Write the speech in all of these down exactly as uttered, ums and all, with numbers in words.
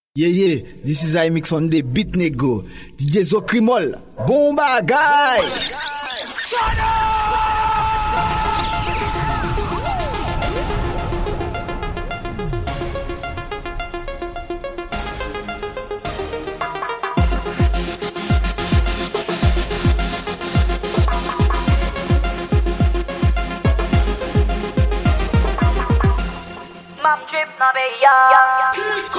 Yeah, yeah, this is I Mix on the Beat Nego. D J Zokrimol, Bomba Guy. Shut up! Map trip na be ya.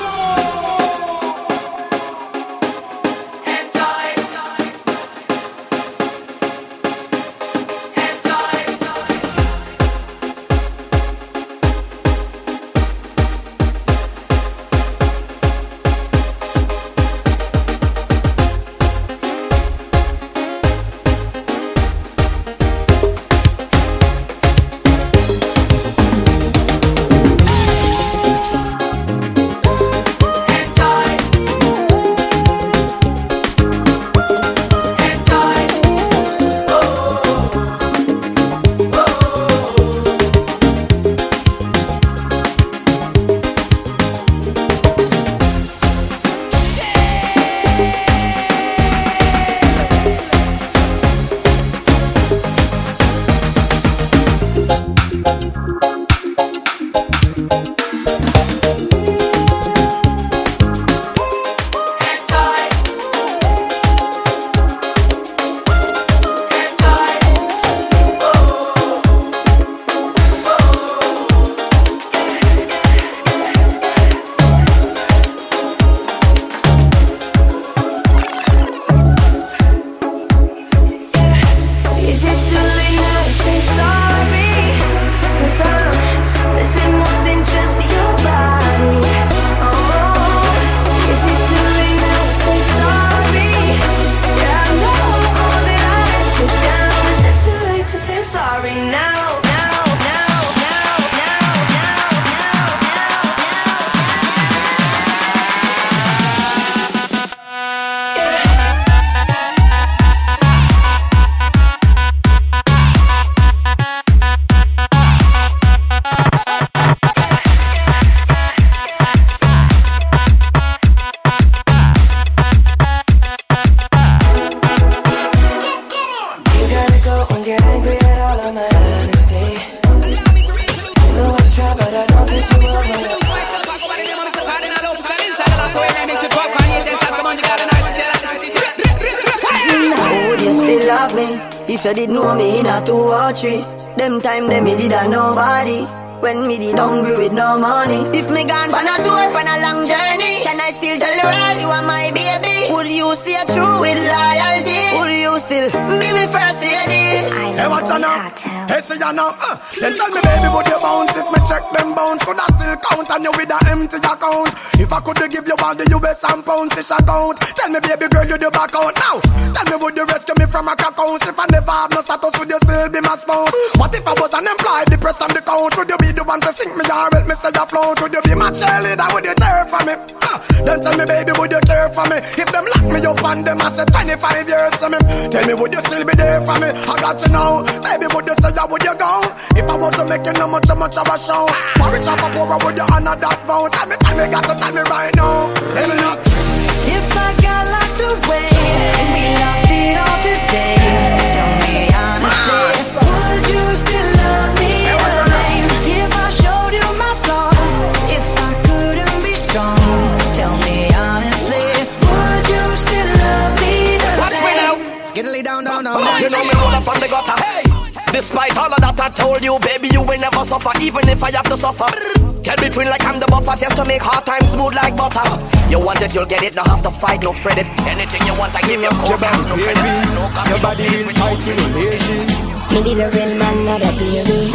If you did know me in a two or three, them time them me did a nobody. When me did hungry with no money. If me gone on a tour, on a long journey, can I still tell the world you are my baby? Would you stay true with loyalty? Would you still be me first lady? Hey, watch ya now. Hey, say ya now. Uh, then tell me, baby, would you bounce? If me check them bounce, could I still count on you with a empty account? If I could give you all the U S and pounds, it's account. Tell me, baby girl, you do back out now. Tell me, would you rescue me from a account? If I never have no status, would you still be my spouse? What if I was unemployed, depressed on the count? Would you be the one to sink me or help me stay afloat? Would you be my cheerleader? Would you cheer for me? Uh, then tell me, baby, would you care for me? If them lock me up and them I said twenty-five years to me, tell me, would you still be there for me? I got to know, baby, would you say, would you go? If I wasn't making no much, much of a show, for rich or for poor, would you honor that vow? Tell me, tell me, got to tell me right now. Tell me not. If I got locked away and we lost it all today, tell me honestly, would you still love me the same? If I showed you my flaws, if I couldn't be strong, tell me honestly, would you still love me the Watch same? me now. Skiddly down, down, down. You know me roll up from the gutter. Hey. Despite all of that I told you, baby, you will never suffer, even if I have to suffer. Get between like I'm the buffer, just to make hard times smooth like butter. You want it, you'll get it, no have to fight, no fret it. Anything you want, I give you cold cash, no credit. No coffee, your body is tight, you know, lazy. Me need a real man, not a baby.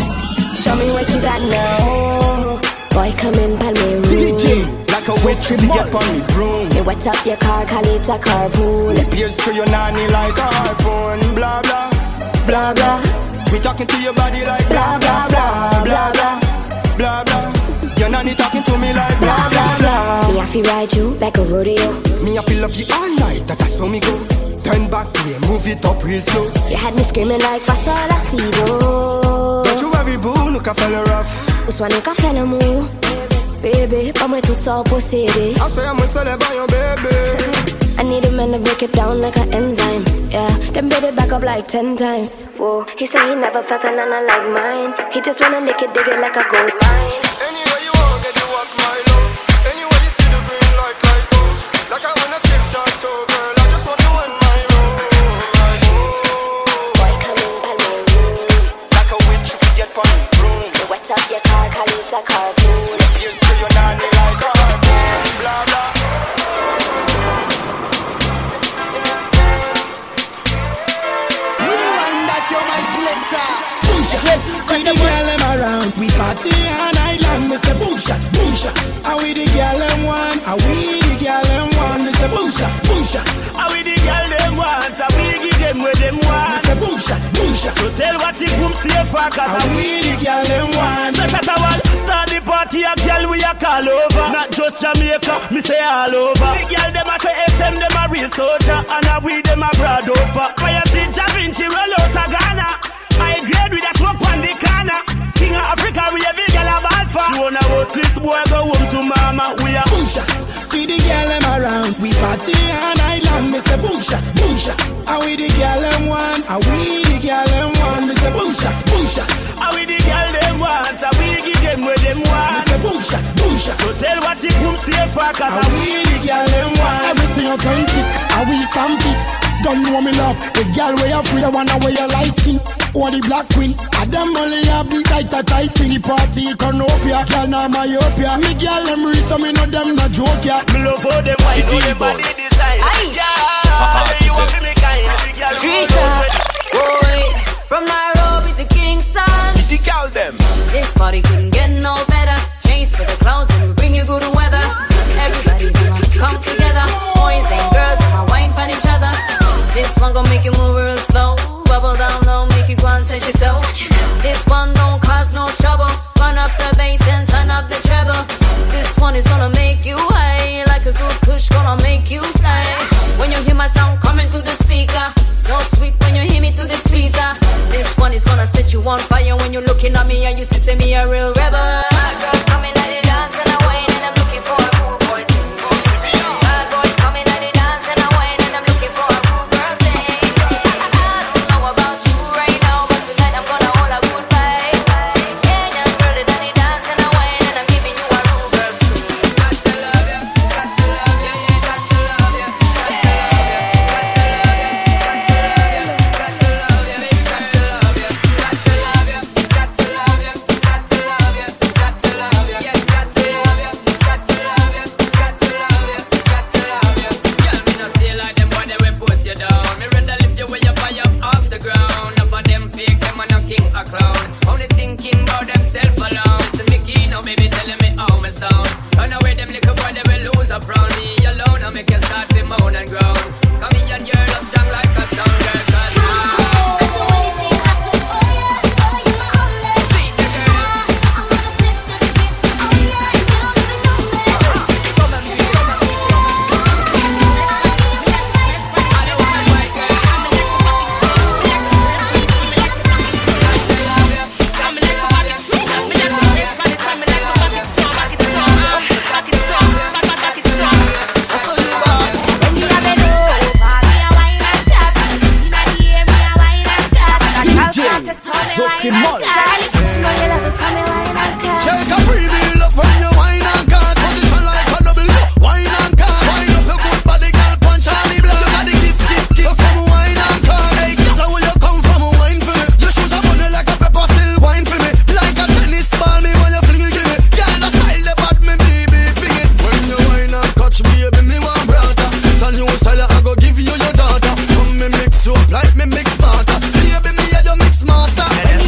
Show me what you got now. Boy, come in, pal me room. D J, like a wet trip, you get on me broom. You wet up your car, call it a carpool. It pierce through your nanny like a harpoon. Blah, blah, blah, blah. We talking to your body like blah, blah, blah, blah, blah, blah, blah. Your nanny talking to me like blah, blah, blah. Me have to ride you like a rodeo. Me have to love you all night, that I saw me go. Turn back way, move it up real slow. You had me screaming like Fasola Sido. Don't you worry, boo, look a fella rough. Uswa look a fella move. Baby, pas moi tout ça possédé. I say I'm a celebrate your baby. I need a man to break it down like an enzyme. Yeah, then baby back up like ten times. Whoa, he said he never felt a nana like mine. He just wanna lick it, dig it like a gold mine. Anywhere you want, get you walk my love. Anywhere you see the green light, like go. Like I wanna tip that toe, girl. I just want you in my room. Like, oh. Boy, come in, come in, room. Like a witch, you forget on the broom. You wet up your car, call it a cartoon. Here's to your nanny like a harpoon. Blah, blah. When the girl them around, we party all night long. Me say boom shots, boom shots. Are we the girl them want? Are we the girl them want? Me say boom shots, boom shots. Are we the girl them want? Are we give them where them want? Me say boom shots, boom shots. So tell what you boom stay for, cause Are we the girl them want? So shut up, start the party, a girl we a call over. Not just Jamaica, me say all over. The girl them a say S M, them a real soldier, and a we them a broad over. Why you see Ja Vinci roll out of Ghana? I grade with a smoke on the corner. King of Africa, we a big girl of alpha. You wanna vote this boy, go home to mama. We a boom shots. See the girl them around. We party all night long. Me say boom shots, boom shots. Are we the girl them want? Are we the girl them want? Me say boom shots, boom shots. Are we the girl them want? Are we give them where them want? Me say boom shots, boom shots. So tell what you boom stay for, cause Are we the girl them want? Everything authentic. Are we some it? Don't know me love. The girl where you free, I wanna wear your light skin. Or the black queen. I them only have the tight tight in the party. Canopia, girl now myopia. Me girl them reach, so me know them not joke ya. Me love how them white, how them body design. Yeah, you want me kind. Trisha, boy, from Nairobi to Kingston. The girl them. This party couldn't get no better. Chase for the clouds and we bring you good weather. Everybody come together. Boys and girls, and wine pan each other. This one gon' make you move real slow. Bubble down low, make you go and touch your toe. This one don't cause no trouble. Run up the bass and turn up the treble. This one is gonna make you high. Like a good push, gonna make you fly. When you hear my sound coming through the speaker, so sweet when you hear me through the speaker. This one is gonna set you on fire. When you're looking at me and you see, say me a real rebel. My girls coming at the dance and I wine and I'm looking for a cool boy. Bad boys coming at the dance and I wine and I'm looking for a cool girl thing. I don't know about you right now, but tonight I'm gonna hold a good vibe. Kenyan girl in the dance and I wine and I'm giving you a cool girl scream. Got to love you, got to love you, yeah, got to love you, got to love you, got to love you, got to love you, got to love you, got to love you, got to love you, got to love you, yeah, got to love you, got to love you, got to love you, got to love you. Girl, me no see like them boy they will put you down. Me rather lift you way up high up off the ground. Enough of them fake, them a no king a clown. Only thinking about themself alone. Listen me key now, baby, telling me how me sound. Run away them little boy they will lose up round me alone. I make you start to moan and groan. Come here and your love strong like a stone girl. Cause Zokrimol. Shake a premium love when you wine and cut. Position like a double up. Wine and cut. Wine up your good body, girl. Punch Charlie Blood. Got the gift, gift, gift. So come wine and cut. Hey, now where you come from, wine for me. Your shoes are bunny like a pepper, still wine for me. Like a tennis ball, me when you fling it, give me. Girl, the style the bad, me baby, ping it. When you wine and touch me, baby, me want brother. It's a new style, I go give you your daughter. Come me mix you up like me mix smarter. Baby, me a your mix master.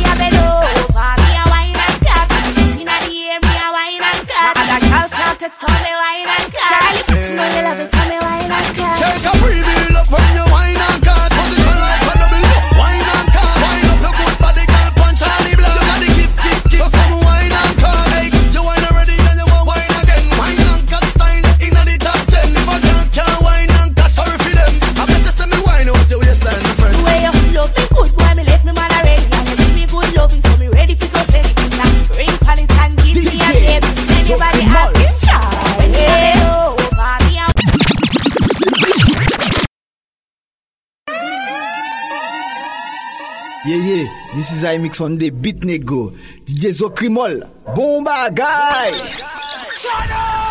Shake a premium love when you wine and cut. Position like a double up. Wine and cut. Wine up your good body, girl. Punch Charlie Blood. Got the gift, gift, gift. So come wine and cut. Hey, you wine already and you want wine again. Wine and cut style inna the top ten. If I can't, can't wine and cut, sorry for them. I better send me wine out your waistline, my friend. The way you love me good, boy, me left me man already. And you give me good loving, so me ready for go steady. Now ring pan it and give me a baby. Anybody ask Yeah, yeah, this is I mix on the beat nego. D J Zokrimol, bon bagay. Shut up!